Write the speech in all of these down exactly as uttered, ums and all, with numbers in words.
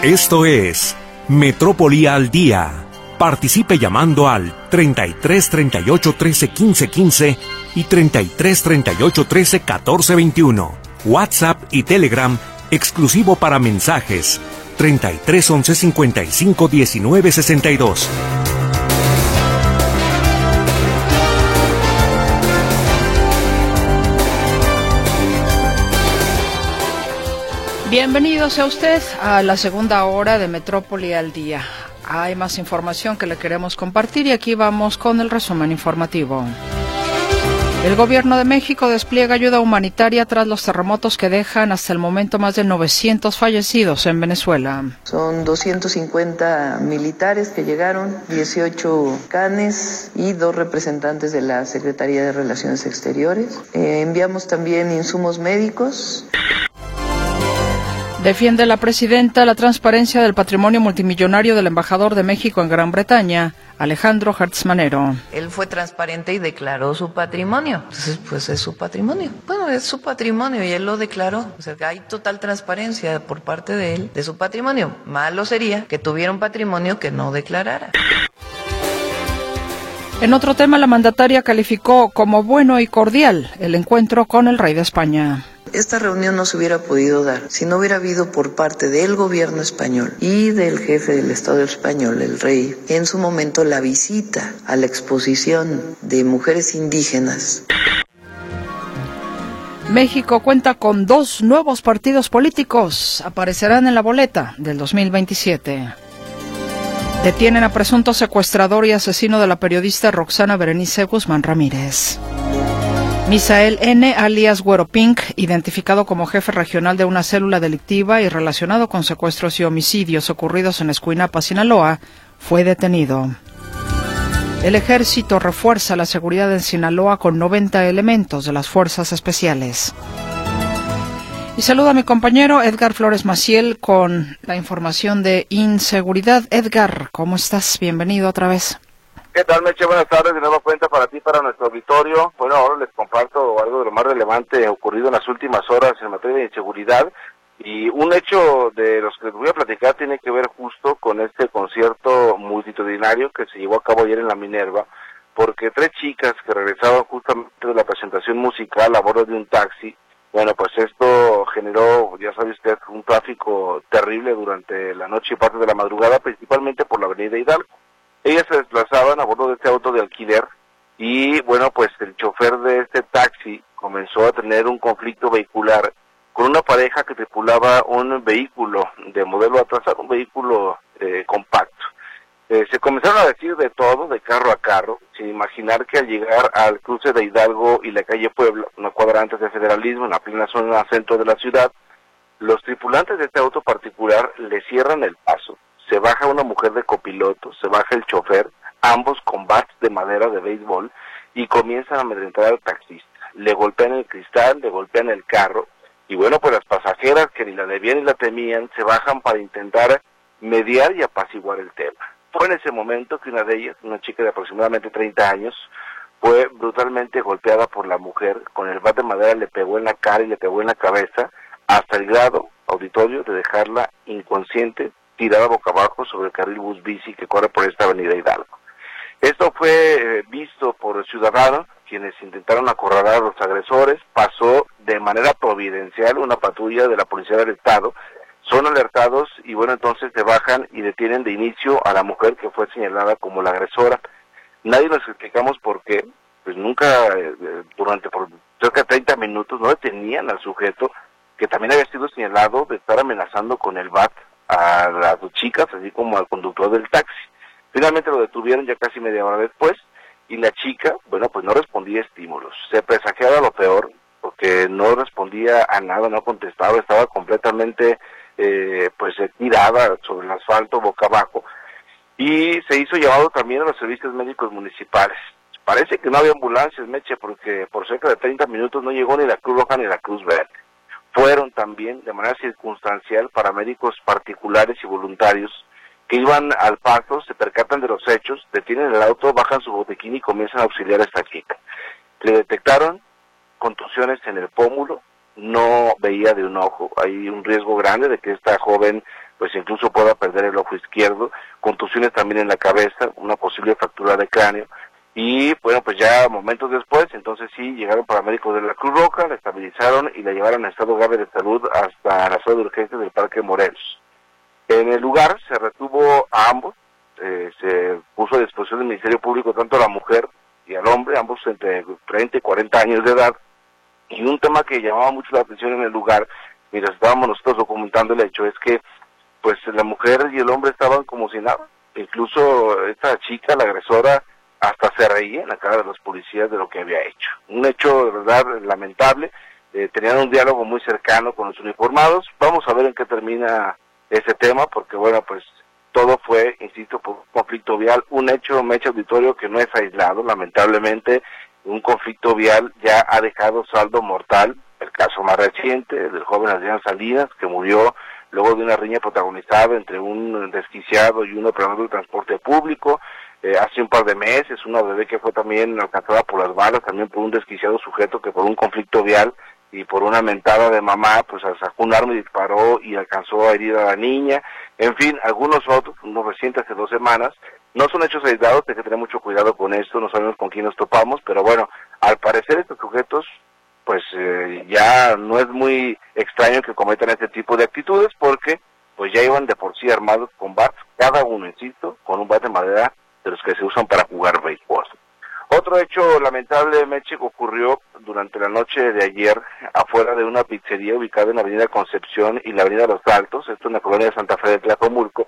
Esto es Metrópoli al Día. Participe llamando al treinta y tres, treinta y ocho, trece, quince, quince y treinta y tres, treinta y ocho, trece, catorce, veintiuno. WhatsApp y Telegram exclusivo para mensajes treinta y tres, once, cincuenta y cinco, diecinueve, sesenta y dos. Bienvenido sea usted a la segunda hora de Metrópoli al Día. Hay más información que le queremos compartir y aquí vamos con el resumen informativo. El Gobierno de México despliega ayuda humanitaria tras los terremotos que dejan hasta el momento más de novecientos fallecidos en Venezuela. Son doscientos cincuenta militares que llegaron, dieciocho canes y dos representantes de la Secretaría de Relaciones Exteriores. Eh, enviamos también insumos médicos. Defiende la presidenta la transparencia del patrimonio multimillonario del embajador de México en Gran Bretaña, Alejandro Hertz Manero. Él fue transparente y declaró su patrimonio. Entonces, pues es su patrimonio. Bueno, es su patrimonio y él lo declaró. O sea, hay total transparencia por parte de él de su patrimonio. Malo sería que tuviera un patrimonio que no declarara. En otro tema, la mandataria calificó como bueno y cordial el encuentro con el rey de España. Esta reunión no se hubiera podido dar si no hubiera habido por parte del gobierno español y del jefe del Estado español, el rey, en su momento la visita a la exposición de mujeres indígenas. México cuenta con dos nuevos partidos políticos. Aparecerán en la boleta del dos mil veintisiete. Detienen a presunto secuestrador y asesino de la periodista Roxana Berenice Guzmán Ramírez. Misael N., alias Güero Pink, identificado como jefe regional de una célula delictiva y relacionado con secuestros y homicidios ocurridos en Escuinapa, Sinaloa, fue detenido. El ejército refuerza la seguridad en Sinaloa con noventa elementos de las fuerzas especiales. Y saludo a mi compañero Edgar Flores Maciel con la información de inseguridad. Edgar, ¿cómo estás? Bienvenido otra vez. ¿Qué tal, Meche? Buenas tardes, de nueva cuenta para ti, para nuestro auditorio. Bueno, ahora les comparto algo de lo más relevante ocurrido en las últimas horas en materia de inseguridad. Y un hecho de los que les voy a platicar tiene que ver justo con este concierto multitudinario que se llevó a cabo ayer en la Minerva, porque tres chicas que regresaban justamente de la presentación musical a bordo de un taxi, bueno, pues esto generó, ya sabe usted, un tráfico terrible durante la noche y parte de la madrugada, principalmente por la avenida Hidalgo. Ellas se desplazaban a bordo de este auto de alquiler y, bueno, pues el chofer de este taxi comenzó a tener un conflicto vehicular con una pareja que tripulaba un vehículo de modelo atrasado, un vehículo eh, compacto. Eh, se comenzaron a decir de todo, de carro a carro, sin imaginar que al llegar al cruce de Hidalgo y la calle Puebla, una cuadra antes de Federalismo, en la plena zona centro de la ciudad, los tripulantes de este auto particular le cierran el paso. Se baja una mujer de copiloto, se baja el chofer, ambos con bats de madera de béisbol, y comienzan a amedrentar al taxista. Le golpean el cristal, le golpean el carro, y bueno, pues las pasajeras que ni la debían ni la temían, se bajan para intentar mediar y apaciguar el tema. Fue en ese momento que una de ellas, una chica de aproximadamente treinta años, fue brutalmente golpeada por la mujer, con el bat de madera le pegó en la cara y le pegó en la cabeza, hasta el grado, auditorio, de dejarla inconsciente, tirada boca abajo sobre el carril bus bici que corre por esta avenida Hidalgo. Esto fue eh, visto por ciudadanos, quienes intentaron acorralar a los agresores. Pasó de manera providencial una patrulla de la Policía del Estado, son alertados y bueno, entonces se bajan y detienen de inicio a la mujer que fue señalada como la agresora. Nadie nos explicamos por qué, pues nunca, eh, durante por cerca de treinta minutos, no detenían al sujeto, que también había sido señalado de estar amenazando con el bat a las dos chicas, así como al conductor del taxi. Finalmente lo detuvieron ya casi media hora después, y la chica, bueno, pues no respondía estímulos. Se presagiaba lo peor, porque no respondía a nada, no contestaba, estaba completamente, eh, pues, tirada sobre el asfalto, boca abajo, y se hizo llamado también a los servicios médicos municipales. Parece que no había ambulancias, Meche, porque por cerca de treinta minutos no llegó ni la Cruz Roja ni la Cruz Verde. Fueron también, de manera circunstancial, paramédicos particulares y voluntarios que iban al paso, se percatan de los hechos, detienen el auto, bajan su botequín y comienzan a auxiliar a esta chica. Le detectaron contusiones en el pómulo, no veía de un ojo. Hay un riesgo grande de que esta joven pues incluso pueda perder el ojo izquierdo, contusiones también en la cabeza, una posible fractura de cráneo. Y bueno, pues ya momentos después, entonces sí, llegaron paramédicos de la Cruz Roja, la estabilizaron y la llevaron en estado grave de salud hasta la sala de urgencias del Parque Morelos. En el lugar se retuvo a ambos, eh, se puso a disposición del Ministerio Público tanto a la mujer y al hombre, ambos entre treinta y cuarenta años de edad. Y un tema que llamaba mucho la atención en el lugar, mientras estábamos nosotros documentando el hecho, es que pues la mujer y el hombre estaban como si nada. Incluso esta chica, la agresora, hasta se reía en la cara de los policías de lo que había hecho. Un hecho de verdad lamentable. Eh, tenían un diálogo muy cercano con los uniformados. Vamos a ver en qué termina ese tema, porque bueno, pues todo fue, insisto, por un conflicto vial, un hecho, mecha auditorio que no es aislado. Lamentablemente, un conflicto vial ya ha dejado saldo mortal. El caso más reciente del joven Adrián Salinas, que murió luego de una riña protagonizada entre un desquiciado y un operador del transporte público. Eh, hace un par de meses, una bebé que fue también alcanzada por las balas, también por un desquiciado sujeto que por un conflicto vial y por una mentada de mamá, pues sacó un arma y disparó y alcanzó a herir a la niña. En fin, algunos otros, unos recientes hace dos semanas. No son hechos aislados, hay que tener mucho cuidado con esto, no sabemos con quién nos topamos, pero bueno, al parecer estos sujetos, pues eh, ya no es muy extraño que cometan este tipo de actitudes, porque pues ya iban de por sí armados con bats, cada uno, insisto, con un bat de madera de los que se usan para jugar béisbol. Otro hecho lamentable, Meche, ocurrió durante la noche de ayer afuera de una pizzería ubicada en la avenida Concepción y la avenida Los Altos, esto en la colonia de Santa Fe de Tlajomulco,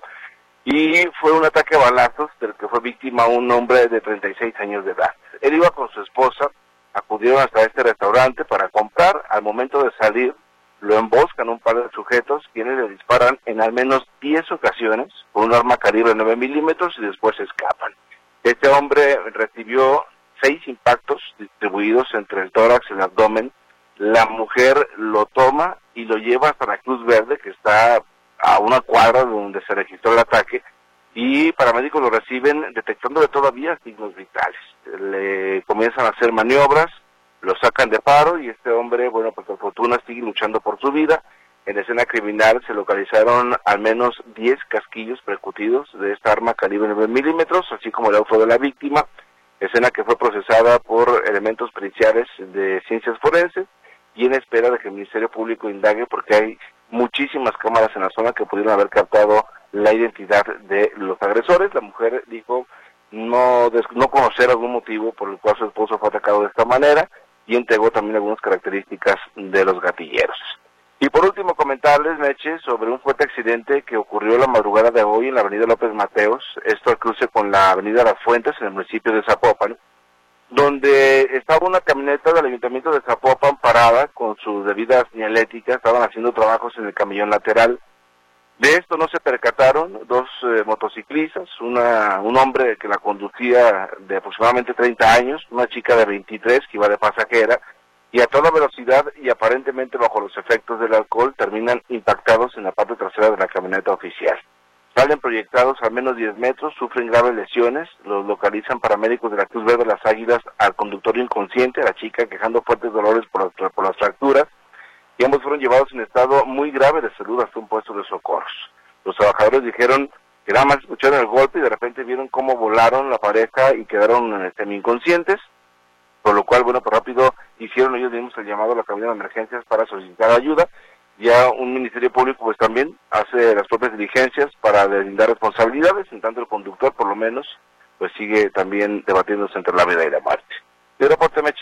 y fue un ataque a balazos del que fue víctima un hombre de treinta y seis años de edad. Él iba con su esposa, acudieron hasta este restaurante para comprar. Al momento de salir, lo emboscan un par de sujetos, quienes le disparan en al menos diez ocasiones con un arma calibre nueve milímetros y después escapan. Este hombre recibió seis impactos distribuidos entre el tórax y el abdomen. La mujer lo toma y lo lleva hasta la Cruz Verde, que está a una cuadra de donde se registró el ataque, y paramédicos lo reciben detectándole todavía signos vitales. Le comienzan a hacer maniobras, lo sacan de paro y este hombre, bueno, pues por fortuna sigue luchando por su vida. En escena criminal se localizaron al menos diez casquillos percutidos de esta arma calibre nueve milímetros, así como el auto de la víctima, escena que fue procesada por elementos periciales de ciencias forenses y en espera de que el Ministerio Público indague, porque hay muchísimas cámaras en la zona que pudieron haber captado la identidad de los agresores. La mujer dijo no, no conocer algún motivo por el cual su esposo fue atacado de esta manera y entregó también algunas características de los gatilleros. Y por último comentarles, Meche, sobre un fuerte accidente que ocurrió la madrugada de hoy en la avenida López Mateos, esto al cruce con la avenida Las Fuentes en el municipio de Zapopan, donde estaba una camioneta del ayuntamiento de Zapopan parada con sus debidas señaléticas, estaban haciendo trabajos en el camellón lateral. De esto no se percataron dos eh, motociclistas, una, un hombre que la conducía de aproximadamente treinta años, una chica de veintitrés que iba de pasajera, y a toda velocidad y aparentemente bajo los efectos del alcohol terminan impactados en la parte trasera de la camioneta oficial. Salen proyectados al menos diez metros, sufren graves lesiones, los localizan paramédicos de la Cruz Verde Las Águilas al conductor inconsciente, a la chica quejando fuertes dolores por las, por las fracturas, y ambos fueron llevados en estado muy grave de salud hasta un puesto de socorros. Los trabajadores dijeron que nada más escucharon el golpe y de repente vieron cómo volaron la pareja y quedaron semi-inconscientes, por lo cual, bueno, pues rápido hicieron ellos mismos el llamado a la cabina de emergencias para solicitar ayuda. Ya un Ministerio Público pues también hace las propias diligencias para deslindar responsabilidades, en tanto el conductor por lo menos pues sigue también debatiéndose entre la vida y la muerte. Y reporte, Meche.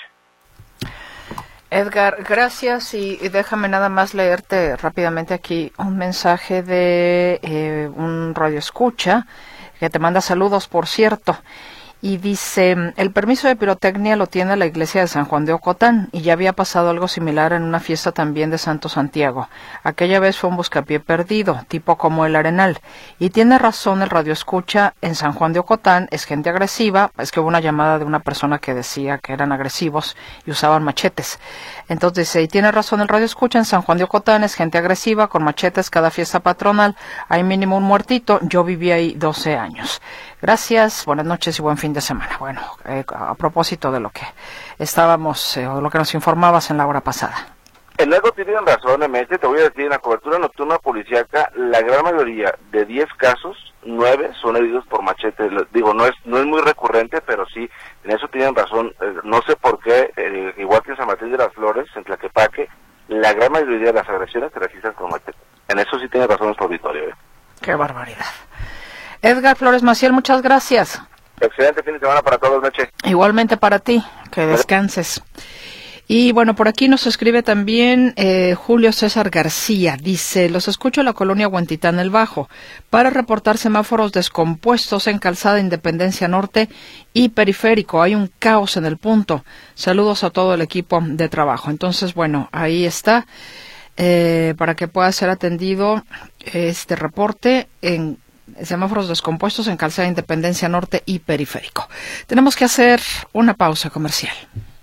Edgar, gracias, y, y déjame nada más leerte rápidamente aquí un mensaje de eh, un radioescucha que te manda saludos, por cierto. Y dice, el permiso de pirotecnia lo tiene la iglesia de San Juan de Ocotán, y ya había pasado algo similar en una fiesta también de Santo Santiago. Aquella vez fue un buscapié perdido, tipo como el Arenal. Y tiene razón el radioescucha, en San Juan de Ocotán es gente agresiva, es que hubo una llamada de una persona que decía que eran agresivos y usaban machetes. Entonces dice, y tiene razón el radioescucha, en San Juan de Ocotán es gente agresiva, con machetes cada fiesta patronal, hay mínimo un muertito, yo viví ahí doce años. Gracias, buenas noches y buen fin de semana. Bueno, eh, a propósito de lo que estábamos, eh, o de lo que nos informabas en la hora pasada. En algo tienen razón, M H, te voy a decir, en la cobertura nocturna policíaca, la gran mayoría de diez casos, nueve son heridos por machete. Digo, no es no es muy recurrente, pero sí, en eso tienen razón. Eh, no sé por qué, eh, igual que en San Martín de las Flores, en Tlaquepaque, la gran mayoría de las agresiones se registran con machete. En eso sí tiene razón nuestro auditorio. ¿eh? Qué barbaridad. Edgar Flores Maciel, muchas gracias. Excelente fin de semana para todos, Meche. Igualmente para ti, que descanses. Y bueno, por aquí nos escribe también eh, Julio César García. Dice, los escucho en la colonia Huentitán El Bajo para reportar semáforos descompuestos en Calzada Independencia Norte y Periférico. Hay un caos en el punto. Saludos a todo el equipo de trabajo. Entonces, bueno, ahí está eh, para que pueda ser atendido este reporte en semáforos descompuestos en Calzada Independencia Norte y Periférico. Tenemos que hacer una pausa comercial.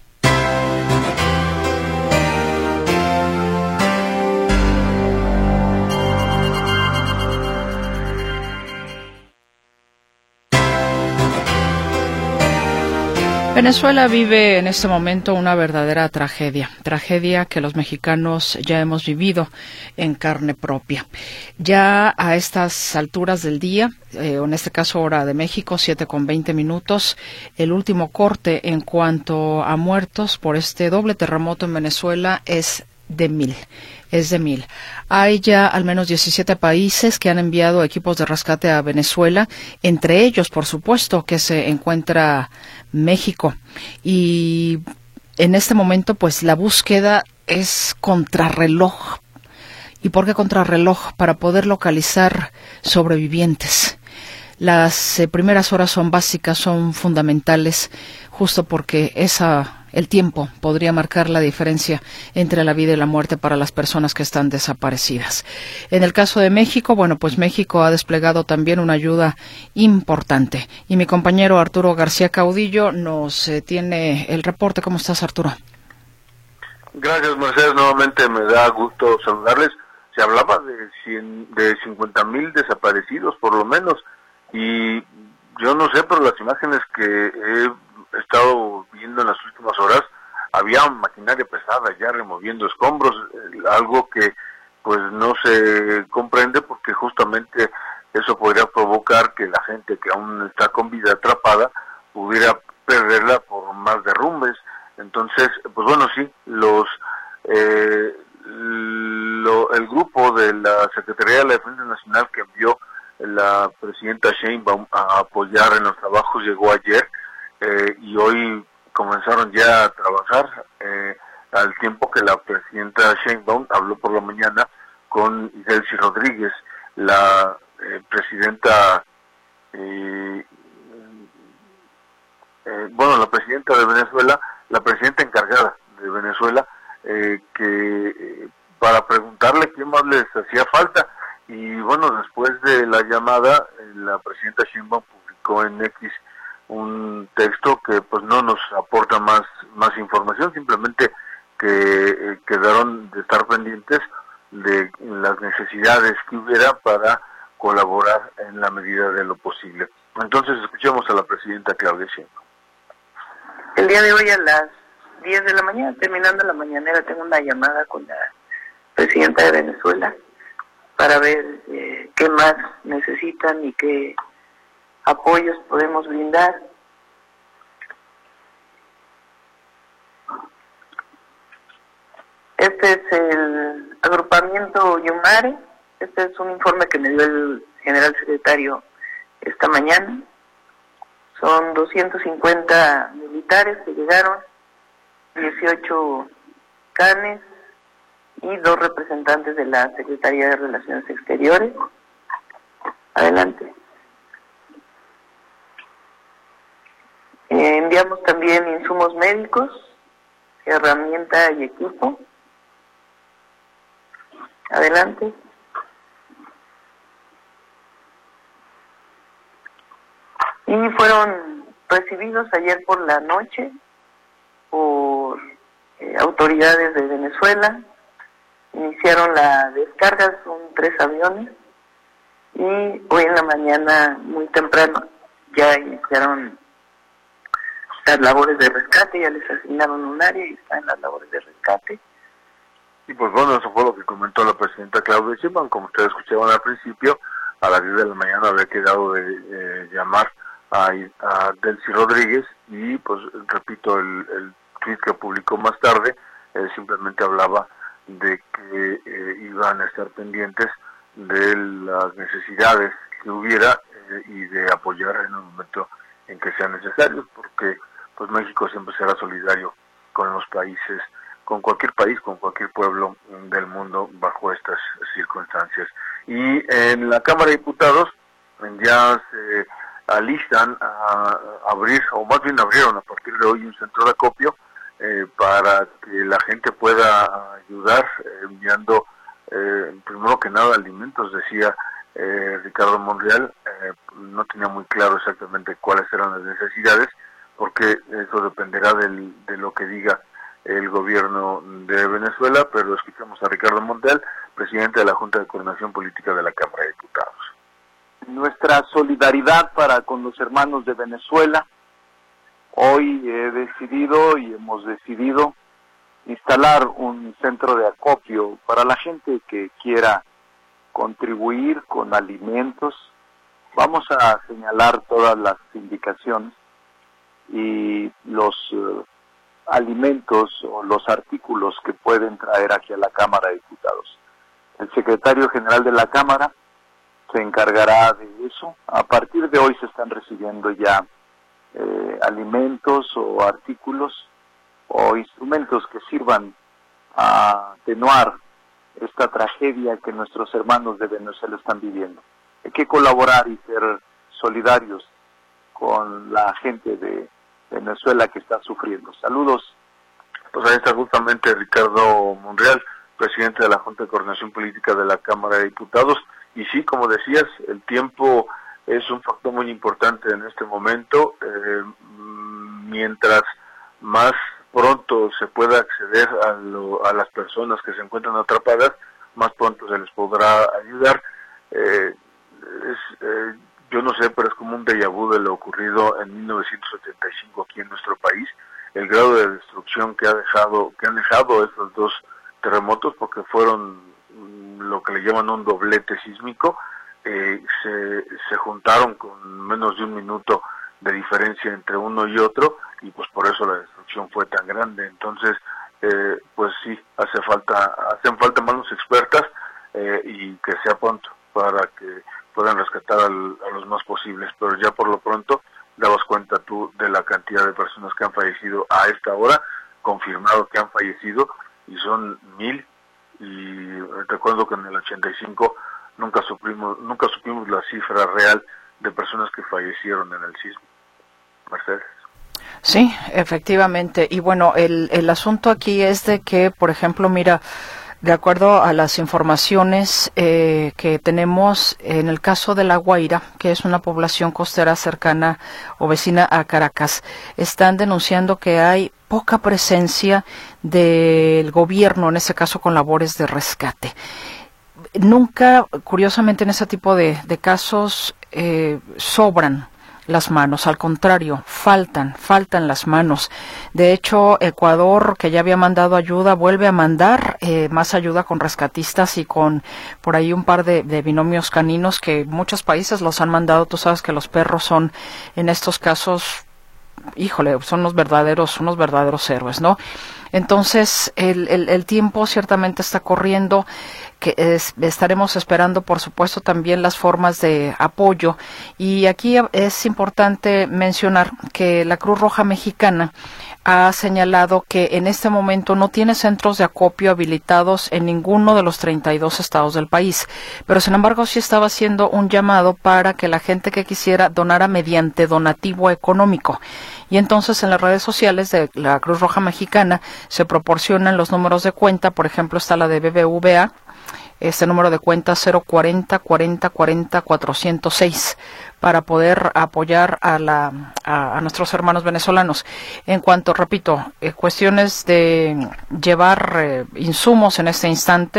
Venezuela vive en este momento una verdadera tragedia, tragedia que los mexicanos ya hemos vivido en carne propia. Ya a estas alturas del día, eh, en este caso hora de México, siete con veinte minutos, el último corte en cuanto a muertos por este doble terremoto en Venezuela es de mil. Es de mil. Hay ya al menos diecisiete países que han enviado equipos de rescate a Venezuela, entre ellos, por supuesto, que se encuentra México. Y en este momento, pues, la búsqueda es contrarreloj. ¿Y por qué contrarreloj? Para poder localizar sobrevivientes. Las eh, primeras horas son básicas, son fundamentales, justo porque esa... el tiempo podría marcar la diferencia entre la vida y la muerte para las personas que están desaparecidas. En el caso de México, bueno, pues México ha desplegado también una ayuda importante. Y mi compañero Arturo García Caudillo nos eh, tiene el reporte. ¿Cómo estás, Arturo? Gracias, Mercedes. Nuevamente me da gusto saludarles. Se hablaba de, cien, de cincuenta mil desaparecidos, por lo menos. Y yo no sé, pero las imágenes que he he estado viendo en las últimas horas, había maquinaria pesada ya removiendo escombros, eh, algo que pues no se comprende porque justamente eso podría provocar que la gente que aún está con vida atrapada pudiera perderla por más derrumbes. Entonces, pues bueno, sí, los eh, lo, el grupo de la Secretaría de la Defensa Nacional que envió la presidenta Sheinbaum a apoyar en los trabajos llegó ayer. Eh, y hoy comenzaron ya a trabajar eh, al tiempo que la presidenta Sheinbaum habló por la mañana con Delcy Rodríguez, la eh, presidenta, eh, eh, bueno, la presidenta de Venezuela, la presidenta encargada de Venezuela, eh, que eh, para preguntarle qué más les hacía falta. Y bueno, después de la llamada, eh, la presidenta Sheinbaum publicó en X un texto que pues no nos aporta más más información, simplemente que eh, quedaron de estar pendientes de las necesidades que hubiera para colaborar en la medida de lo posible. Entonces escuchemos a la presidenta Claudia Sheinbaum. El día de hoy a las diez de la mañana, terminando la mañanera, tengo una llamada con la presidenta de Venezuela para ver eh, qué más necesitan y qué apoyos podemos brindar. Este es el agrupamiento Yumare. Este es un informe que me dio el general secretario esta mañana. Son doscientos cincuenta militares que llegaron, dieciocho canes y dos representantes de la Secretaría de Relaciones Exteriores. Adelante. Eh, enviamos también insumos médicos, herramienta y equipo. Adelante. Y fueron recibidos ayer por la noche por eh, autoridades de Venezuela. Iniciaron la descarga, son tres aviones. Y hoy en la mañana, muy temprano, ya iniciaron las labores de rescate, ya les asignaron un área y están en las labores de rescate. Y pues bueno, eso fue lo que comentó la presidenta Claudia Sheinbaum. Como ustedes escuchaban al principio, a las diez de la mañana había quedado de eh, llamar a, a Delcy Rodríguez y pues repito, el, el tweet que publicó más tarde eh, simplemente hablaba de que eh, iban a estar pendientes de las necesidades que hubiera eh, y de apoyar en el momento en que sean necesarios, porque pues México siempre será solidario con los países, con cualquier país, con cualquier pueblo del mundo bajo estas circunstancias. Y en la Cámara de Diputados ya se alistan a abrir, o más bien abrieron a partir de hoy un centro de acopio eh, para que la gente pueda ayudar eh, enviando eh, primero que nada alimentos, decía eh, Ricardo Monreal. Eh, no tenía muy claro exactamente cuáles eran las necesidades, porque eso dependerá del, de lo que diga el gobierno de Venezuela, pero escuchamos a Ricardo Monreal, presidente de la Junta de Coordinación Política de la Cámara de Diputados. Nuestra solidaridad para con los hermanos de Venezuela. Hoy he decidido y hemos decidido instalar un centro de acopio para la gente que quiera contribuir con alimentos. Vamos a señalar todas las indicaciones y los uh, alimentos o los artículos que pueden traer aquí a la Cámara de Diputados. El secretario general de la Cámara se encargará de eso. A partir de hoy se están recibiendo ya eh, alimentos o artículos o instrumentos que sirvan a atenuar esta tragedia que nuestros hermanos de Venezuela están viviendo. Hay que colaborar y ser solidarios con la gente de Venezuela que está sufriendo. Saludos. Pues ahí está justamente Ricardo Monreal, presidente de la Junta de Coordinación Política de la Cámara de Diputados. Y sí, como decías, el tiempo es un factor muy importante en este momento. Eh, mientras más pronto se pueda acceder a, lo, a las personas que se encuentran atrapadas, más pronto se les podrá ayudar. Eh, es, eh, yo no sé, pero es como un déjà vu de lo ocurrido en mil novecientos setenta y cinco aquí en nuestro país. El grado de destrucción que ha dejado, que han dejado estos dos terremotos, porque fueron lo que le llaman un doblete sísmico, eh, se, se juntaron con menos de un minuto de diferencia entre uno y otro, y pues por eso la destrucción fue tan grande. Entonces, eh, pues sí, hace falta, hacen falta manos expertas eh, y que sea pronto para que puedan rescatar al, a los más posibles, pero ya por lo pronto dabas cuenta tú de la cantidad de personas que han fallecido a esta hora, confirmado que han fallecido, y son mil. Y recuerdo que en el ochenta y cinco nunca supimos, nunca supimos la cifra real de personas que fallecieron en el sismo. Mercedes. Sí, efectivamente. Y bueno, el, el asunto aquí es de que, por ejemplo, mira, de acuerdo a las informaciones eh, que tenemos en el caso de La Guaira, que es una población costera cercana o vecina a Caracas, están denunciando que hay poca presencia del gobierno, en ese caso con labores de rescate. Nunca, curiosamente, en ese tipo de, de casos eh, sobran las manos, al contrario, faltan, faltan las manos. De hecho, Ecuador, que ya había mandado ayuda, vuelve a mandar eh, más ayuda con rescatistas y con por ahí un par de, de binomios caninos que muchos países los han mandado. Tú sabes que los perros son, en estos casos, híjole, son unos verdaderos, unos verdaderos héroes, ¿no? Entonces, el, el, el tiempo ciertamente está corriendo, que es, estaremos esperando, por supuesto, también las formas de apoyo. Y aquí es importante mencionar que la Cruz Roja Mexicana ha señalado que en este momento no tiene centros de acopio habilitados en ninguno de los treinta y dos estados del país, pero sin embargo sí estaba haciendo un llamado para que la gente que quisiera donara mediante donativo económico. Y entonces en las redes sociales de la Cruz Roja Mexicana se proporcionan los números de cuenta. Por ejemplo, está la de B B V A, este número de cuenta cero cuarenta cuarenta cuarenta cuatrocientos seis, para poder apoyar a la a, a nuestros hermanos venezolanos. En cuanto, repito, eh, cuestiones de llevar eh, insumos en este instante,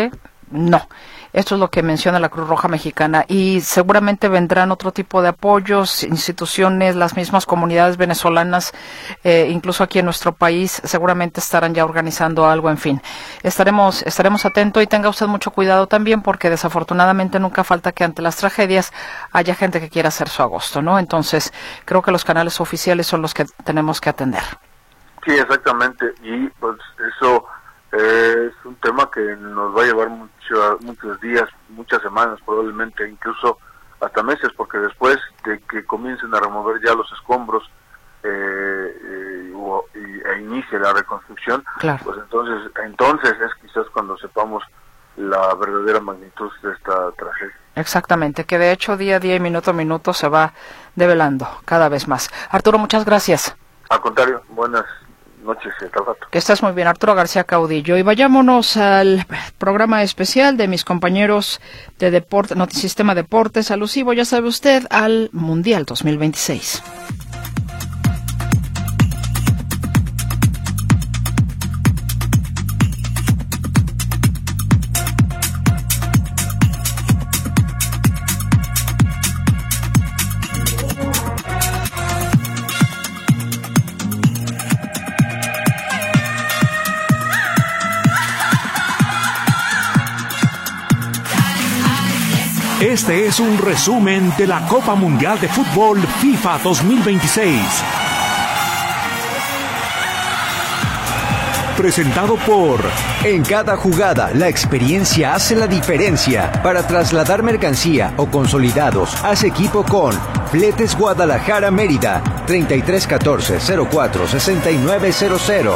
no. Esto es lo que menciona la Cruz Roja Mexicana y seguramente vendrán otro tipo de apoyos, instituciones, las mismas comunidades venezolanas, eh, incluso aquí en nuestro país, seguramente estarán ya organizando algo, en fin. Estaremos, estaremos atentos y tenga usted mucho cuidado también porque desafortunadamente nunca falta que ante las tragedias haya gente que quiera hacer su agosto, ¿no? Entonces, creo que los canales oficiales son los que tenemos que atender. Sí, exactamente, y pues eso eh, es un tema que nos va a llevar mucho, muchos días, muchas semanas probablemente, incluso hasta meses, porque después de que comiencen a remover ya los escombros eh, eh, o, y, e inicie la reconstrucción, claro. pues entonces, entonces es quizás cuando sepamos la verdadera magnitud de esta tragedia. Exactamente, que de hecho día a día y minuto a minuto se va develando cada vez más. Arturo, muchas gracias. Al contrario, buenas noches y hasta el rato. Que estés muy bien, Arturo García Caudillo. Y vayámonos al programa especial de mis compañeros de deporte, Notisistema Deportes, alusivo, ya sabe usted, al Mundial dos mil veintiséis. Este es un resumen de la Copa Mundial de Fútbol FIFA dos mil veintiséis. Presentado por... En cada jugada, la experiencia hace la diferencia. Para trasladar mercancía o consolidados, haz equipo con Fletes Guadalajara Mérida, treinta y tres catorce cero cuatro sesenta y nueve cero cero.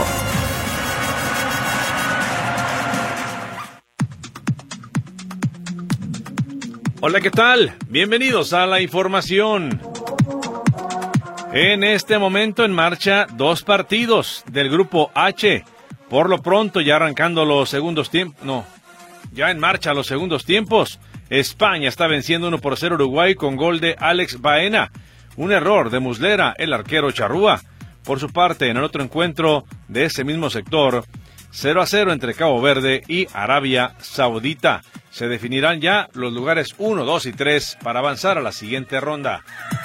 Hola, ¿qué tal? Bienvenidos a la información. En este momento en marcha dos partidos del grupo H. Por lo pronto, ya arrancando los segundos tiempos, no, ya en marcha los segundos tiempos. España está venciendo uno por cero Uruguay con gol de Alex Baena. Un error de Muslera, el arquero charrúa. Por su parte, en el otro encuentro de ese mismo sector, cero a cero entre Cabo Verde y Arabia Saudita. Se definirán ya los lugares uno, dos y tres para avanzar a la siguiente ronda.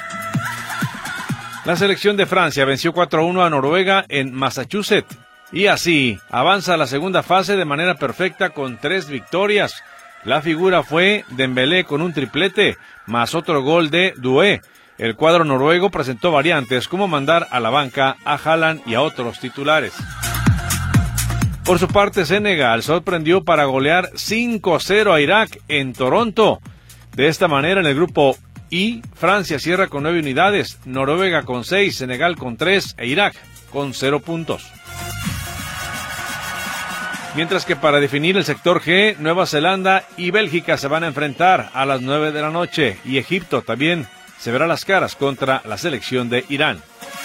La selección de Francia venció cuatro a uno a Noruega en Massachusetts y así avanza a la segunda fase de manera perfecta con tres victorias. La figura fue Dembélé con un triplete más otro gol de Doué. El cuadro noruego presentó variantes como mandar a la banca a Haaland y a otros titulares. Por su parte, Senegal sorprendió para golear cinco a cero a Irak en Toronto. De esta manera, en el grupo I, Francia cierra con nueve unidades, Noruega con seis, Senegal con tres e Irak con cero puntos. Mientras que para definir el sector G, Nueva Zelanda y Bélgica se van a enfrentar a las nueve de la noche y Egipto también se verá las caras contra la selección de Irán.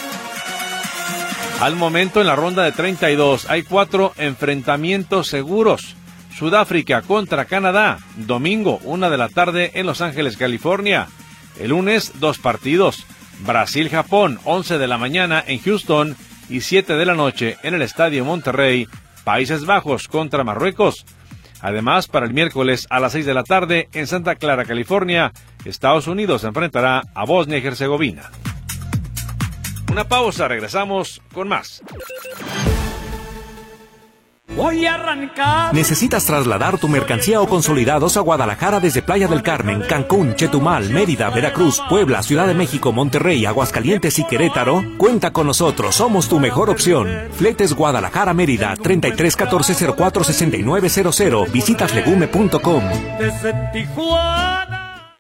Al momento, en la ronda de treinta y dos, hay cuatro enfrentamientos seguros. Sudáfrica contra Canadá, domingo, una de la tarde en Los Ángeles, California. El lunes, dos partidos. Brasil-Japón, once de la mañana en Houston y siete de la noche en el Estadio Monterrey, Países Bajos contra Marruecos. Además, para el miércoles a las seis de la tarde en Santa Clara, California, Estados Unidos se enfrentará a Bosnia y Herzegovina. Una pausa, regresamos con más. Voy a arrancar. ¿Necesitas trasladar tu mercancía o consolidados a Guadalajara desde Playa del Carmen, Cancún, Chetumal, Mérida, Veracruz, Puebla, Ciudad de México, Monterrey, Aguascalientes y Querétaro? Cuenta con nosotros, somos tu mejor opción. Fletes Guadalajara Mérida, treinta y tres catorce cero cuatro sesenta y nueve cero cero. Visita flegume punto com. Desde Tijuana.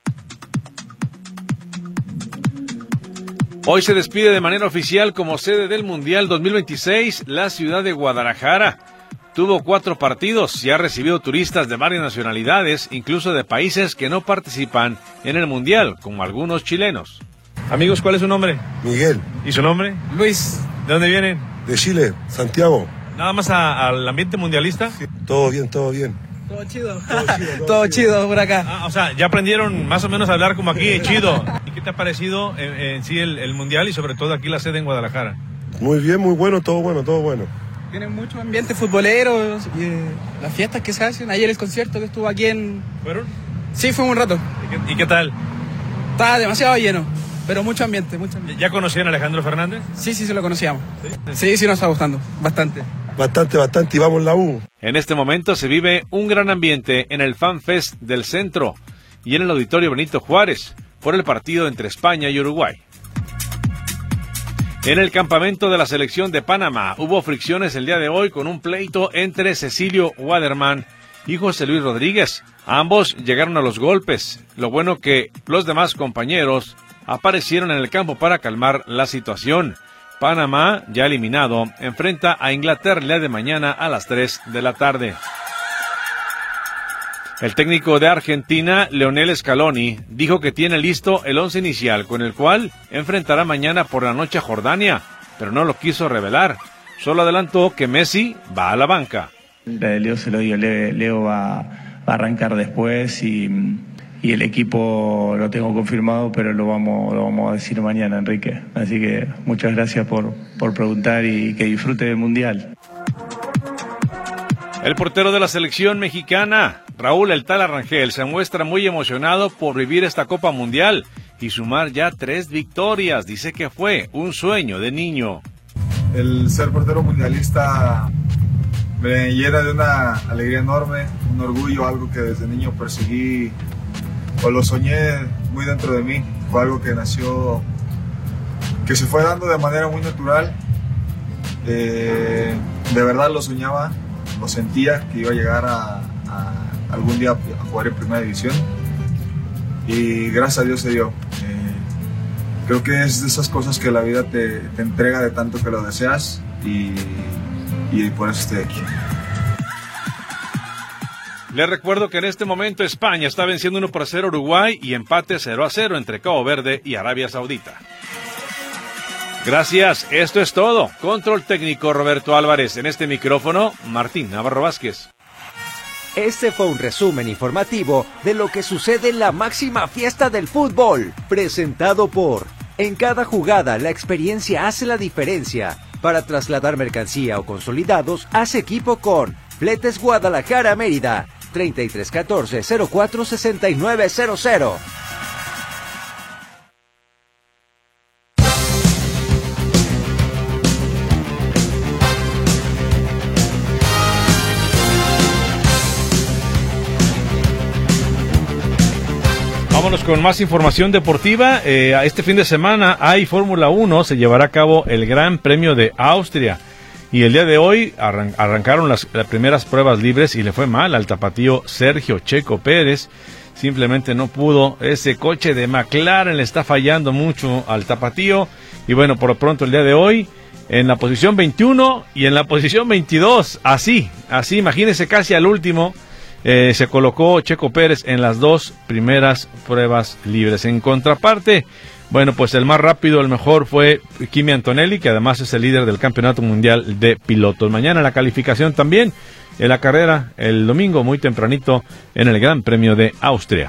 Hoy se despide de manera oficial como sede del Mundial dos mil veintiséis la ciudad de Guadalajara. Tuvo cuatro partidos y ha recibido turistas de varias nacionalidades, incluso de países que no participan en el Mundial, como algunos chilenos. Amigos, ¿cuál es su nombre? Miguel. ¿Y su nombre? Luis. ¿De dónde vienen? De Chile, Santiago. ¿Nada más a, al ambiente mundialista? Sí, todo bien, todo bien. Todo chido. Todo chido, todo todo chido. chido por acá. Ah, o sea, ya aprendieron más o menos a hablar como aquí, chido. ¿Y qué te ha parecido en, en sí el, el Mundial y sobre todo aquí la sede en Guadalajara? Muy bien, muy bueno, todo bueno, todo bueno. Tiene mucho ambiente futbolero, y, eh, las fiestas que se hacen. Ayer el concierto que estuvo aquí en... ¿Fueron? Sí, fue un rato. ¿Y qué, y qué tal? Estaba demasiado lleno, pero mucho ambiente, mucho ambiente. ¿Ya conocían a Alejandro Fernández? Sí, sí, sí lo conocíamos. Sí, sí, sí nos está gustando, bastante. Bastante, bastante, y vamos la U. En este momento se vive un gran ambiente en el Fan Fest del Centro y en el Auditorio Benito Juárez por el partido entre España y Uruguay. En el campamento de la selección de Panamá hubo fricciones el día de hoy con un pleito entre Cecilio Waterman y José Luis Rodríguez. Ambos llegaron a los golpes. Lo bueno que los demás compañeros aparecieron en el campo para calmar la situación. Panamá, ya eliminado, enfrenta a Inglaterra el día de mañana a las tres de la tarde. El técnico de Argentina, Leonel Scaloni, dijo que tiene listo el once inicial con el cual enfrentará mañana por la noche a Jordania, pero no lo quiso revelar. Solo adelantó que Messi va a la banca. La de Leo se lo digo, Leo va, va a arrancar después y, y el equipo lo tengo confirmado, pero lo vamos, lo vamos a decir mañana, Enrique. Así que muchas gracias por, por preguntar y que disfrute del Mundial. El portero de la selección mexicana, Raúl El Tala Rangel, se muestra muy emocionado por vivir esta Copa Mundial y sumar ya tres victorias. Dice que fue un sueño de niño. El ser portero mundialista me llena de una alegría enorme, un orgullo, algo que desde niño perseguí o lo soñé muy dentro de mí. Fue algo que nació, que se fue dando de manera muy natural. Eh, de verdad lo soñaba. Lo sentía que iba a llegar a, a algún día a jugar en primera división y gracias a Dios se dio. Eh, creo que es de esas cosas que la vida te, te entrega de tanto que lo deseas y, y por eso estoy aquí. Les recuerdo que en este momento España está venciendo uno por cero a Uruguay y empate cero a cero entre Cabo Verde y Arabia Saudita. Gracias, esto es todo. Control técnico Roberto Álvarez. En este micrófono, Martín Navarro Vázquez. Este fue un resumen informativo de lo que sucede en la máxima fiesta del fútbol. Presentado por... En cada jugada, la experiencia hace la diferencia. Para trasladar mercancía o consolidados, haz equipo con Fletes Guadalajara Mérida. treinta y tres catorce cero cuatro sesenta y nueve cero cero. Vámonos con más información deportiva. Eh, este fin de semana hay Fórmula uno, se llevará a cabo el Gran Premio de Austria. Y el día de hoy arran- arrancaron las, las primeras pruebas libres y le fue mal al tapatío Sergio Checo Pérez. Simplemente no pudo. Ese coche de McLaren le está fallando mucho al tapatío. Y bueno, por lo pronto el día de hoy, en la posición veintiuno y en la posición veintidós, así, así, imagínense casi al último. Eh, se colocó Checo Pérez en las dos primeras pruebas libres. En contraparte, bueno, pues el más rápido, el mejor fue Kimi Antonelli, que además es el líder del Campeonato Mundial de Pilotos. Mañana la calificación también, en la carrera, el domingo muy tempranito, en el Gran Premio de Austria.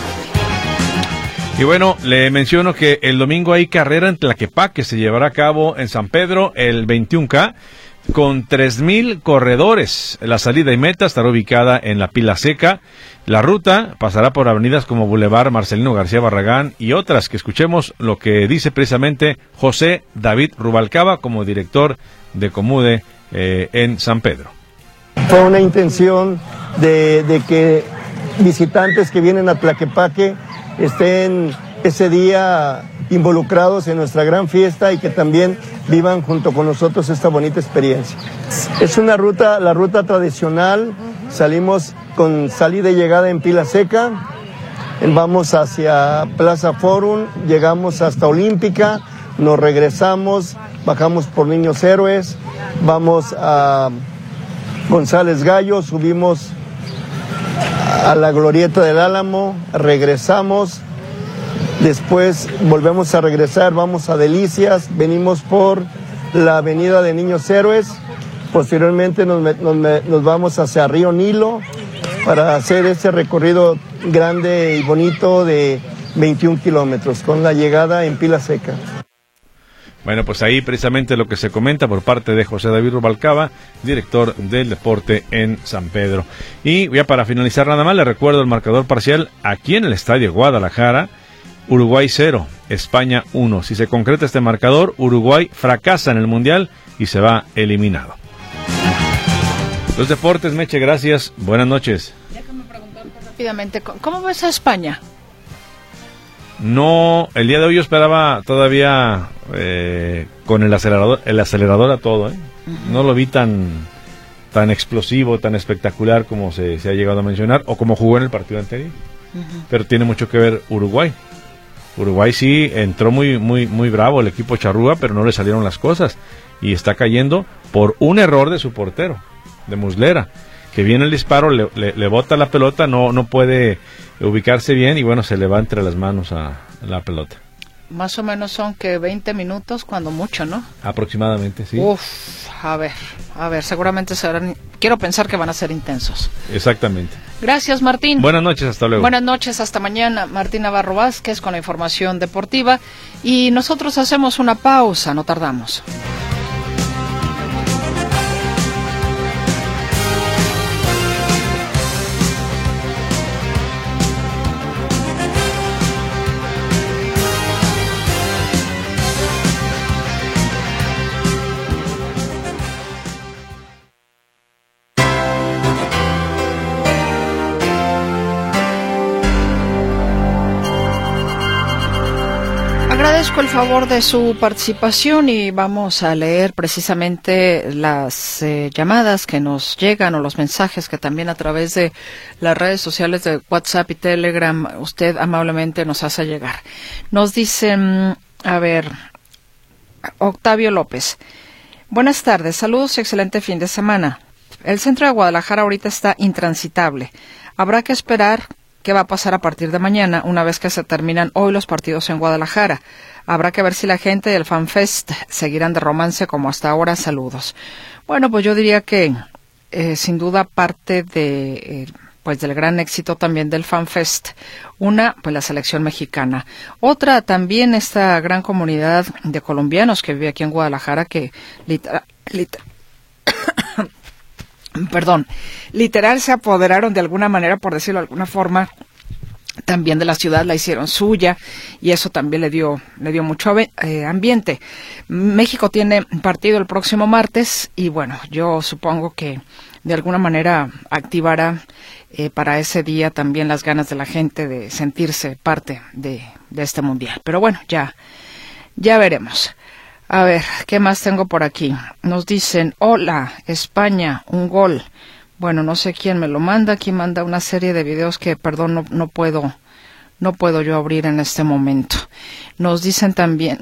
Y bueno, le menciono que el domingo hay carrera en Tlaquepaque, que se llevará a cabo en San Pedro, el veintiuno K, con tres mil corredores. La salida y meta estará ubicada en la Pila Seca. La ruta pasará por avenidas como Boulevard Marcelino García Barragán y otras, que escuchemos lo que dice precisamente José David Rubalcaba como director de Comude eh, en San Pedro. Fue una intención de, de que visitantes que vienen a Tlaquepaque estén ese día involucrados en nuestra gran fiesta y que también vivan junto con nosotros esta bonita experiencia. Es una ruta, la ruta tradicional, salimos con salida y llegada en Pila Seca, vamos hacia Plaza Forum, llegamos hasta Olímpica, nos regresamos, bajamos por Niños Héroes, vamos a González Gallo, subimos a la Glorieta del Álamo, regresamos. Después volvemos a regresar, vamos a Delicias, venimos por la avenida de Niños Héroes, posteriormente nos, nos, nos vamos hacia Río Nilo para hacer ese recorrido grande y bonito de veintiún kilómetros con la llegada en Pila Seca. Bueno, pues ahí precisamente lo que se comenta por parte de José David Rubalcaba, director del deporte en San Pedro. Y ya para finalizar nada más, le recuerdo el marcador parcial aquí en el Estadio Guadalajara: Uruguay cero, España uno. Si se concreta este marcador, Uruguay fracasa en el Mundial y se va eliminado. Los deportes, Meche, gracias. Buenas noches. Déjame preguntarte rápidamente, ¿cómo ves a España? No, el día de hoy yo esperaba todavía eh, con el acelerador, el acelerador a todo, ¿eh? Uh-huh. No lo vi tan tan explosivo, tan espectacular como se, se ha llegado a mencionar, o como jugó en el partido anterior. Uh-huh. Pero tiene mucho que ver Uruguay. Uruguay sí entró muy muy muy bravo el equipo charrúa, pero no le salieron las cosas y está cayendo por un error de su portero, de Muslera, que viene el disparo, le, le, le bota la pelota, no no puede ubicarse bien y bueno, se le va entre las manos a la pelota. Más o menos son que veinte minutos, cuando mucho, ¿no? Aproximadamente, sí. Uf, a ver, a ver, seguramente serán, quiero pensar que van a ser intensos. Exactamente. Gracias, Martín. Buenas noches, hasta luego. Buenas noches, hasta mañana. Martín Navarro Vázquez con la información deportiva y nosotros hacemos una pausa, no tardamos. Agradezco el favor de su participación y vamos a leer precisamente las eh, llamadas que nos llegan o los mensajes que también a través de las redes sociales de WhatsApp y Telegram usted amablemente nos hace llegar. Nos dicen, a ver, Octavio López. Buenas tardes, saludos y excelente fin de semana. El centro de Guadalajara ahorita está intransitable. Habrá que esperar qué va a pasar a partir de mañana, una vez que se terminan hoy los partidos en Guadalajara. Habrá que ver si la gente del FanFest seguirán de romance como hasta ahora. Saludos. Bueno, pues yo diría que eh, sin duda parte de eh, pues del gran éxito también del FanFest, una, pues la selección mexicana. Otra también esta gran comunidad de colombianos que vive aquí en Guadalajara, que literal, literal perdón, literal se apoderaron de alguna manera, por decirlo de alguna forma, también de la ciudad, la hicieron suya y eso también le dio le dio mucho eh, ambiente. México tiene partido el próximo martes y bueno, yo supongo que de alguna manera activará eh, para ese día también las ganas de la gente de sentirse parte de, de este mundial. Pero bueno, ya, ya veremos. A ver, ¿qué más tengo por aquí? Nos dicen, hola, España, un gol. Bueno, no sé quién me lo manda. Aquí manda una serie de videos que, perdón, no, no puedo, no puedo yo abrir en este momento. Nos dicen también,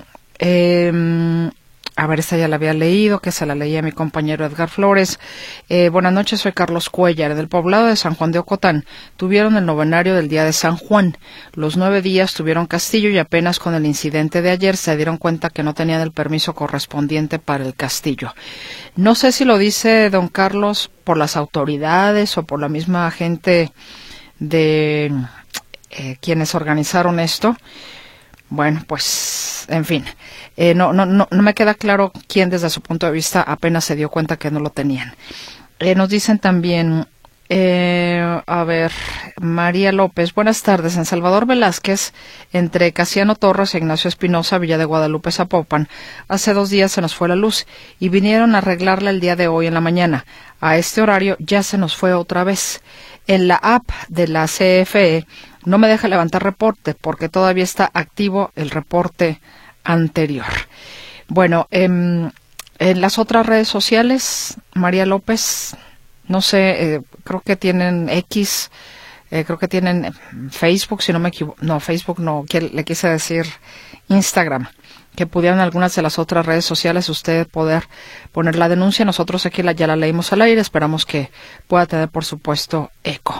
eh, a ver, esta ya la había leído, que se la leía a mi compañero Edgar Flores. Eh, buenas noches, soy Carlos Cuellar, del poblado de San Juan de Ocotán. Tuvieron el novenario del Día de San Juan. Los nueve días tuvieron castillo y apenas con el incidente de ayer se dieron cuenta que no tenían el permiso correspondiente para el castillo. No sé si lo dice don Carlos por las autoridades o por la misma gente de eh, quienes organizaron esto. Bueno, pues, en fin, eh, no, no, no, no me queda claro quién desde su punto de vista apenas se dio cuenta que no lo tenían. Eh, nos dicen también, eh, a ver, María López, buenas tardes. En Salvador Velázquez, entre Casiano Torres e Ignacio Espinosa, Villa de Guadalupe, Zapopan, hace dos días se nos fue la luz y vinieron a arreglarla el día de hoy en la mañana. A este horario ya se nos fue otra vez. En la app de la C F E no me deja levantar reporte porque todavía está activo el reporte anterior. Bueno, eh, en las otras redes sociales, María López, no sé, eh, creo que tienen X, eh, creo que tienen Facebook, si no me equivoco. No, Facebook no, que le quise decir Instagram. Que pudieran algunas de las otras redes sociales usted poder poner la denuncia. Nosotros aquí la, ya la leímos al aire, esperamos que pueda tener, por supuesto, eco.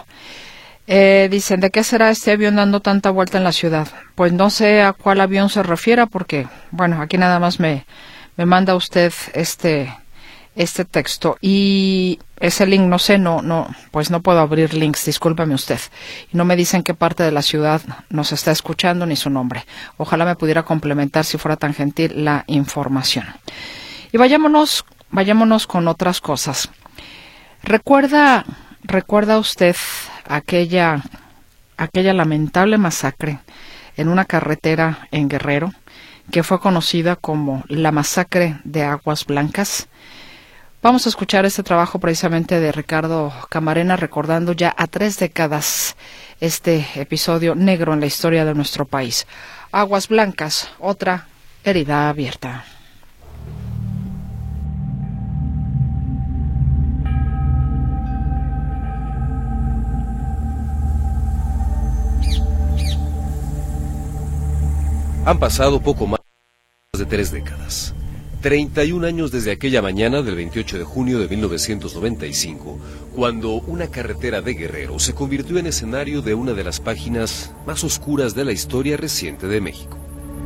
Eh, dicen, ¿de qué será este avión dando tanta vuelta en la ciudad? Pues no sé a cuál avión se refiera porque, bueno, aquí nada más me, me manda usted este este texto. Y ese link, no sé, no, no, pues no puedo abrir links, discúlpeme usted. Y no me dicen qué parte de la ciudad nos está escuchando ni su nombre. Ojalá me pudiera complementar, si fuera tan gentil, la información. Y vayámonos, vayámonos con otras cosas. ¿Recuerda, recuerda usted aquella, aquella lamentable masacre en una carretera en Guerrero, que fue conocida como la masacre de Aguas Blancas? Vamos a escuchar este trabajo precisamente de Ricardo Camarena, recordando ya a tres décadas este episodio negro en la historia de nuestro país. Aguas Blancas, otra herida abierta. Han pasado poco más de tres décadas. treinta y un años desde aquella mañana del veintiocho de junio de mil novecientos noventa y cinco, cuando una carretera de Guerrero se convirtió en escenario de una de las páginas más oscuras de la historia reciente de México.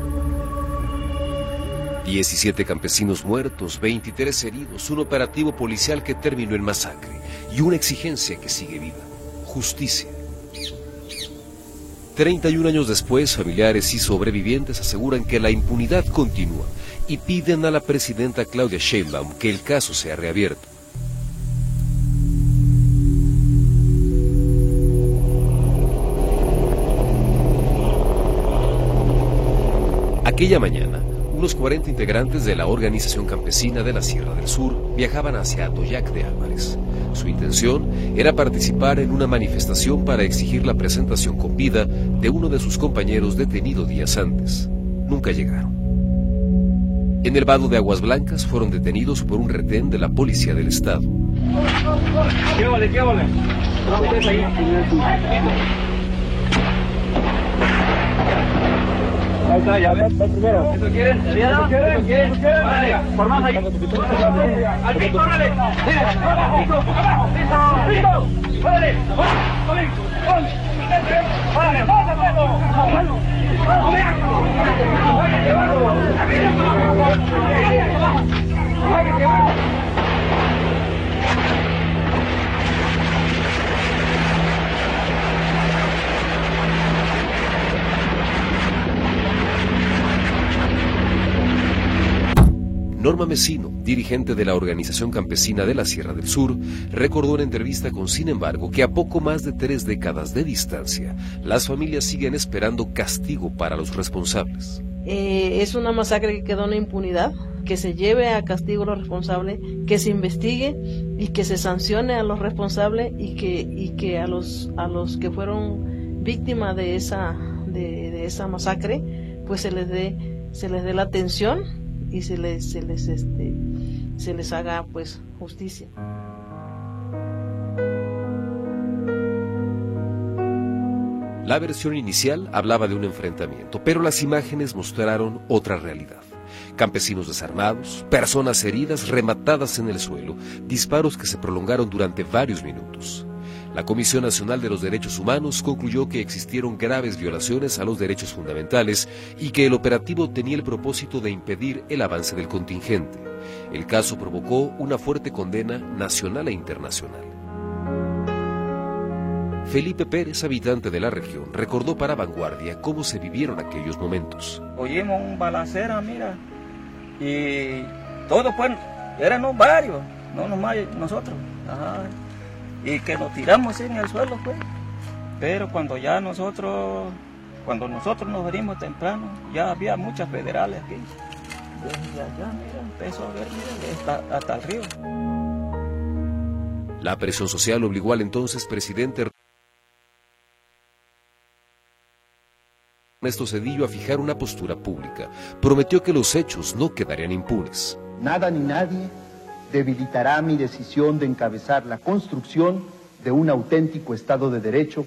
diecisiete campesinos muertos, veintitrés heridos, un operativo policial que terminó en masacre y una exigencia que sigue viva: justicia. treinta y un años después, familiares y sobrevivientes aseguran que la impunidad continúa y piden a la presidenta Claudia Sheinbaum que el caso sea reabierto. Aquella mañana, unos cuarenta integrantes de la organización campesina de la Sierra del Sur viajaban hacia Atoyac de Álvarez. Su intención era participar en una manifestación para exigir la presentación con vida de uno de sus compañeros detenido días antes. Nunca llegaron. En el vado de Aguas Blancas fueron detenidos por un retén de la Policía del Estado. ¿Qué vale, qué vale? Ahí está, ya ves, primero. ¿Eso quieren? ¿Eso quieren? ¿Eso quieren? Vale, por más ahí. Al piso, órale. Piso, abajo, piso, piso. Órale, órale, órale, órale, Norma Mesino, dirigente de la Organización Campesina de la Sierra del Sur, recordó en entrevista con Sin embargo que a poco más de tres décadas de distancia, las familias siguen esperando castigo para los responsables. Eh, es una masacre que quedó en la impunidad, que se lleve a castigo a los responsables, que se investigue y que se sancione a los responsables y que, y que a los, a los que fueron víctimas de esa, de, de esa masacre, pues se les dé, se les dé la atención y se les, se les, este, se les haga pues justicia. La versión inicial hablaba de un enfrentamiento, pero las imágenes mostraron otra realidad. Campesinos desarmados, personas heridas, rematadas en el suelo, disparos que se prolongaron durante varios minutos. La Comisión Nacional de los Derechos Humanos concluyó que existieron graves violaciones a los derechos fundamentales y que el operativo tenía el propósito de impedir el avance del contingente. El caso provocó una fuerte condena nacional e internacional. Felipe Pérez, habitante de la región, recordó para Vanguardia cómo se vivieron aquellos momentos. Oímos un balacera, mira, y todos pues, éramos varios, no nomás nosotros. Ajá. Y que nos tiramos en el suelo, pues. Pero cuando ya nosotros, cuando nosotros nos venimos temprano, ya había muchas federales aquí. Desde allá, mira, empezó a ver, mira, hasta, hasta el río. La presión social obligó al entonces presidente Ernesto Zedillo a fijar una postura pública. Prometió que los hechos no quedarían impunes. Nada ni nadie debilitará mi decisión de encabezar la construcción de un auténtico Estado de Derecho.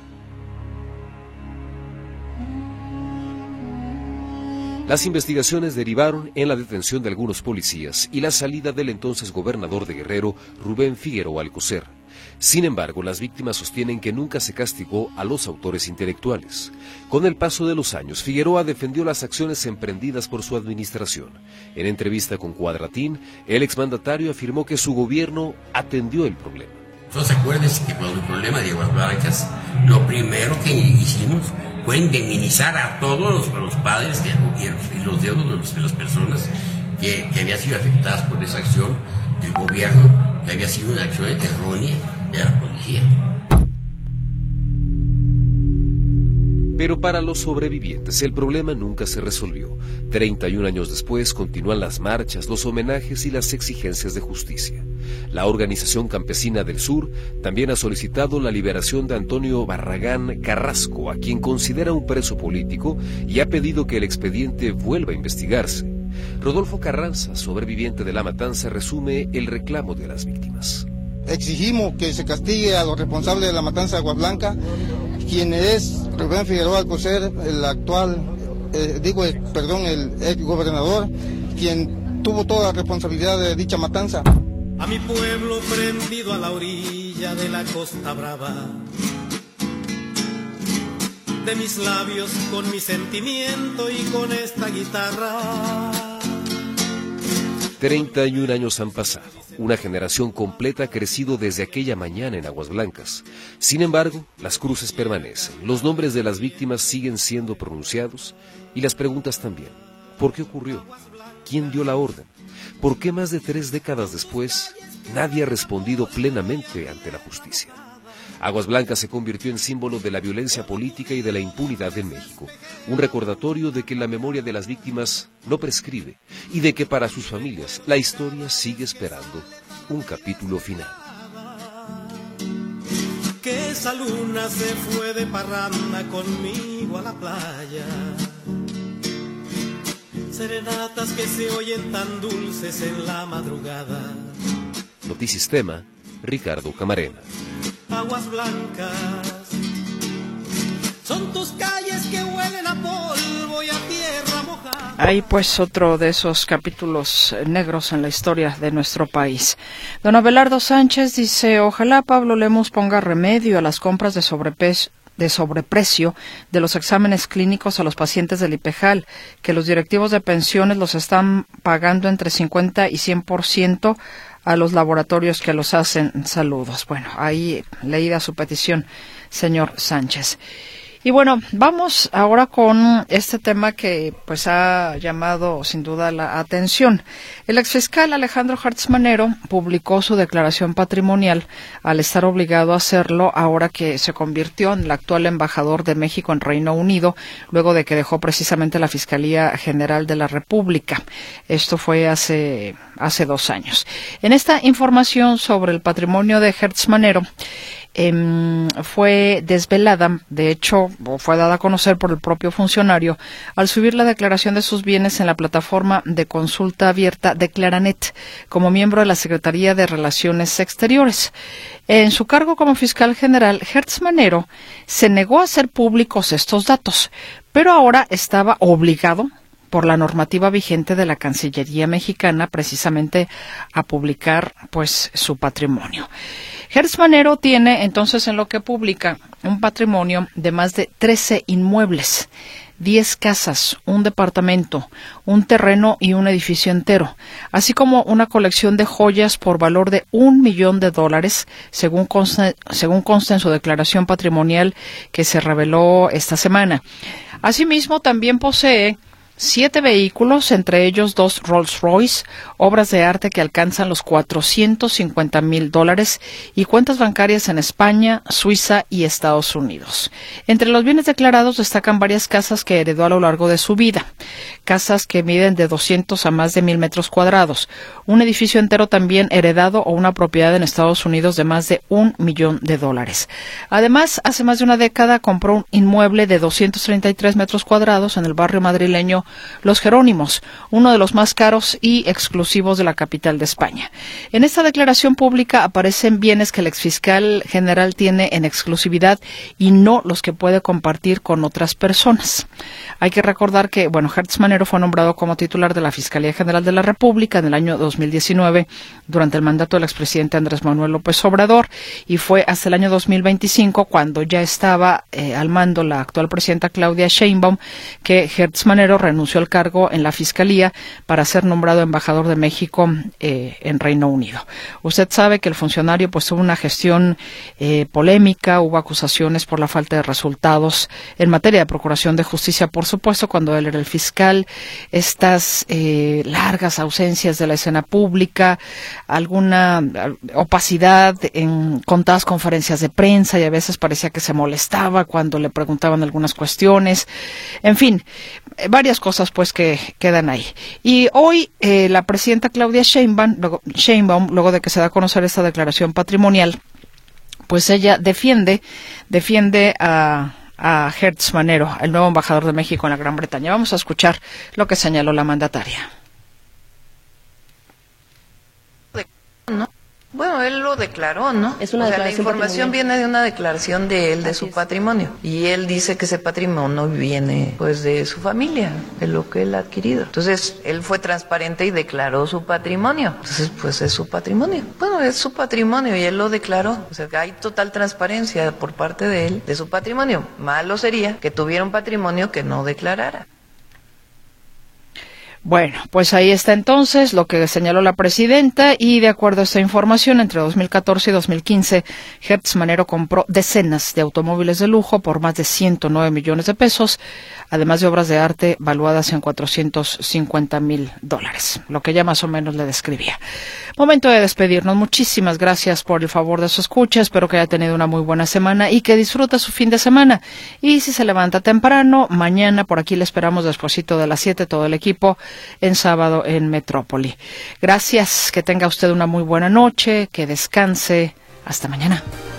Las investigaciones derivaron en la detención de algunos policías y la salida del entonces gobernador de Guerrero, Rubén Figueroa Alcocer. Sin embargo, las víctimas sostienen que nunca se castigó a los autores intelectuales. Con el paso de los años, Figueroa defendió las acciones emprendidas por su administración. En entrevista con Cuadratín, el exmandatario afirmó que su gobierno atendió el problema. Entonces acuérdense que cuando el problema de Aguas Blancas, lo primero que hicimos fue indemnizar a todos los, los padres de, y los deudos de, los, de las personas que, que habían sido afectadas por esa acción del gobierno, que había sido una acción errónea de la policía. Pero para los sobrevivientes el problema nunca se resolvió. treinta y un años después continúan las marchas, los homenajes y las exigencias de justicia. La Organización Campesina del Sur también ha solicitado la liberación de Antonio Barragán Carrasco, a quien considera un preso político, y ha pedido que el expediente vuelva a investigarse. Rodolfo Carranza, sobreviviente de la matanza, resume el reclamo de las víctimas. Exigimos que se castigue a los responsables de la matanza de Aguas Blancas, quien es Rubén Figueroa Alcocer, el actual, eh, digo, eh, perdón, el ex gobernador, quien tuvo toda la responsabilidad de dicha matanza. A mi pueblo prendido a la orilla de la Costa Brava, de mis labios con mi sentimiento y con esta guitarra. treinta y un años han pasado. Una generación completa ha crecido desde aquella mañana en Aguas Blancas. Sin embargo, las cruces permanecen, los nombres de las víctimas siguen siendo pronunciados y las preguntas también. ¿Por qué ocurrió? ¿Quién dio la orden? ¿Por qué más de tres décadas después nadie ha respondido plenamente ante la justicia? Aguas Blancas se convirtió en símbolo de la violencia política y de la impunidad en México, un recordatorio de que la memoria de las víctimas no prescribe y de que para sus familias la historia sigue esperando un capítulo final. Que esa luna se fue de parranda conmigo a la playa, serenatas que se oyen tan dulces en la madrugada. Notisistema, Ricardo Camarena. Aguas Blancas son tus calles que huelen a polvo y a tierra mojada. Hay pues otro de esos capítulos negros en la historia de nuestro país. Don Abelardo Sánchez dice, ojalá Pablo Lemus ponga remedio a las compras de sobrepeso de sobreprecio de los exámenes clínicos a los pacientes del IPEJAL, que los directivos de pensiones los están pagando entre cincuenta y cien por ciento a los laboratorios que los hacen. Saludos. Bueno, ahí leída su petición, señor Sánchez. Y bueno, vamos ahora con este tema que pues ha llamado sin duda la atención. El exfiscal Alejandro Hertz Manero publicó su declaración patrimonial al estar obligado a hacerlo ahora que se convirtió en el actual embajador de México en Reino Unido, luego de que dejó precisamente la Fiscalía General de la República. Esto fue hace hace dos años. En esta información sobre el patrimonio de Hertz Manero, Eh, fue desvelada, de hecho, o fue dada a conocer por el propio funcionario al subir la declaración de sus bienes en la plataforma de consulta abierta Declaranet como miembro de la Secretaría de Relaciones Exteriores. En su cargo como fiscal general, Hertz Manero se negó a hacer públicos estos datos, pero ahora estaba obligado por la normativa vigente de la Cancillería mexicana precisamente a publicar pues su patrimonio. Hertz Manero tiene entonces en lo que publica un patrimonio de más de trece inmuebles, diez casas, un departamento, un terreno y un edificio entero, así como una colección de joyas por valor de un millón de dólares, según consta, según consta en su declaración patrimonial que se reveló esta semana. Asimismo, también posee siete vehículos, entre ellos dos Rolls Royce, obras de arte que alcanzan los cuatrocientos cincuenta mil dólares y cuentas bancarias en España, Suiza y Estados Unidos. Entre los bienes declarados destacan varias casas que heredó a lo largo de su vida, casas que miden de doscientos a más de mil metros cuadrados, un edificio entero también heredado o una propiedad en Estados Unidos de más de un millón de dólares. Además, hace más de una década compró un inmueble de doscientos treinta y tres metros cuadrados en el barrio madrileño Los Jerónimos, uno de los más caros y exclusivos de la capital de España. En esta declaración pública aparecen bienes que el exfiscal general tiene en exclusividad y no los que puede compartir con otras personas. Hay que recordar que, bueno, Hertz Manero fue nombrado como titular de la Fiscalía General de la República en el año dos mil diecinueve durante el mandato del expresidente Andrés Manuel López Obrador, y fue hasta el año dos mil veinticinco, cuando ya estaba eh, al mando la actual presidenta Claudia Sheinbaum, que Hertz Manero renunció al cargo en la Fiscalía para ser nombrado embajador de México eh, en Reino Unido. Usted sabe que el funcionario pues tuvo una gestión eh, polémica, hubo acusaciones por la falta de resultados en materia de procuración de justicia, por supuesto, cuando él era el fiscal, estas eh, largas ausencias de la escena pública, alguna opacidad en contadas conferencias de prensa, y a veces parecía que se molestaba cuando le preguntaban algunas cuestiones. En fin, varias cosas pues que quedan ahí. Y hoy eh, la presidenta Claudia Sheinbaum luego, Sheinbaum, luego de que se da a conocer esta declaración patrimonial, pues ella defiende, defiende a a Hertz Manero, el nuevo embajador de México en la Gran Bretaña. Vamos a escuchar lo que señaló la mandataria. ¿No? Bueno, él lo declaró, ¿no? Es una o sea, la información viene de una declaración de él, de Así su es. patrimonio. Y él dice que ese patrimonio viene, pues, de su familia, de lo que él ha adquirido. Entonces, él fue transparente y declaró su patrimonio. Entonces, pues, es su patrimonio. Bueno, es su patrimonio y él lo declaró. O sea, que hay total transparencia por parte de él, de su patrimonio. Malo sería que tuviera un patrimonio que no declarara. Bueno, pues ahí está entonces lo que señaló la presidenta, y de acuerdo a esta información, entre dos mil catorce y dos mil quince, Hertz Manero compró decenas de automóviles de lujo por más de ciento nueve millones de pesos, además de obras de arte valuadas en cuatrocientos cincuenta mil dólares, lo que ya más o menos le describía. Momento de despedirnos. Muchísimas gracias por el favor de su escucha. Espero que haya tenido una muy buena semana y que disfrute su fin de semana. Y si se levanta temprano, mañana por aquí le esperamos despuesito de las siete, todo el equipo, en Sábado en Metrópoli. Gracias, que tenga usted una muy buena noche, que descanse. Hasta mañana.